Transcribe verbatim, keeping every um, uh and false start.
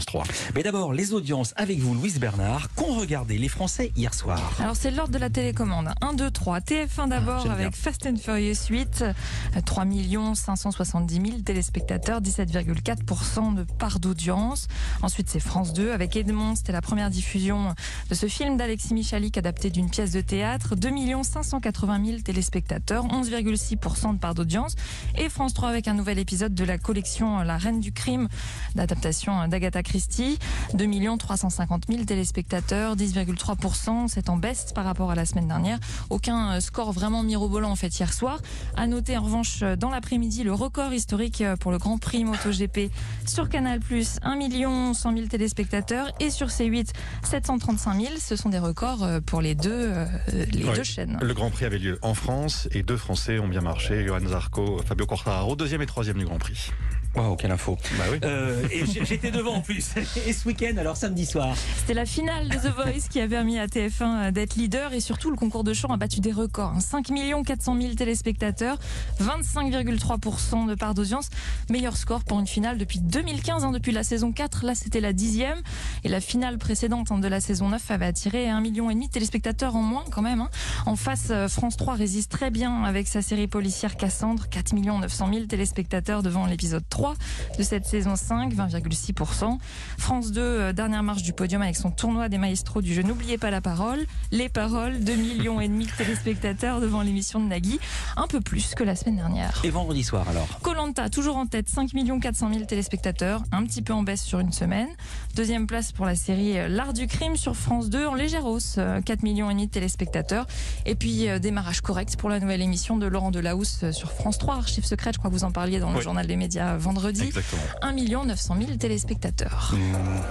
trois. Mais d'abord, les audiences avec vous, Louise Bernard. Qu'ont regardé les Français hier soir? Alors c'est l'ordre de la télécommande. un, deux, trois. T F un d'abord Ah, avec Fast and Furious huit. trois millions cinq cent soixante-dix mille téléspectateurs, dix-sept virgule quatre pour cent de part d'audience. Ensuite c'est France deux avec Edmond. C'était la première diffusion de ce film d'Alexis Michalik adapté d'une pièce de théâtre. deux millions cinq cent quatre-vingt mille téléspectateurs, onze virgule six pour cent de part d'audience. Et France trois avec un nouvel épisode de la collection La Reine du Crime d'adaptation d'Agatha Christie. deux millions trois cent cinquante mille téléspectateurs, dix virgule trois pour cent. C'est en baisse par rapport à la semaine dernière. Aucun score vraiment mirobolant en fait hier soir. À noter en revanche dans l'après-midi le record historique pour le Grand Prix MotoGP sur Canal+, un million cent mille téléspectateurs et sur C huit sept cent trente-cinq mille. Ce sont des records pour les deux, euh, les Ouais. deux chaînes. Le Grand Prix avait lieu en France et deux Français ont bien marché, Johan Zarco, Fabio Quartararo, deuxième et troisième du Grand Prix. Waouh, quelle info. Bah oui. Euh, et j'- j'étais devant en plus. Et ce week-end, alors samedi soir. C'était la finale de The Voice qui a permis à T F un d'être leader et surtout le concours de chant a battu des records. cinq millions quatre cent mille téléspectateurs, vingt-cinq virgule trois pour cent de part d'audience. Meilleur score pour une finale depuis deux mille quinze, hein, depuis la saison quatre. Là, c'était la dixième. Et la finale précédente hein, de la saison neuf avait attiré un million et demi de téléspectateurs en moins quand même. Hein. En face, euh, France trois résiste très bien avec sa série policière Cassandre. quatre millions neuf cent mille téléspectateurs devant l'épisode trois de cette saison cinq, vingt virgule six pour cent. France deux, euh, dernière marche du podium avec son tournoi des maestros du jeu N'oubliez pas la parole. Les paroles, deux millions et demi de téléspectateurs devant l'émission de Nagui. Un peu plus que la semaine dernière. Et vendredi soir alors. Koh-Lanta, toujours en tête, cinq millions quatre cent mille téléspectateurs, un petit peu en baisse sur une semaine. Deuxième place pour la série L'Art du Crime sur France deux, en légère hausse, euh, quatre millions et demi de téléspectateurs. Et puis euh, démarrage correct pour la nouvelle émission de Laurent Delahousse euh, sur France trois, Archives secrètes, je crois que vous en parliez dans le Oui. journal des médias vendredi. Exactement. un million neuf cent mille téléspectateurs. Mmh.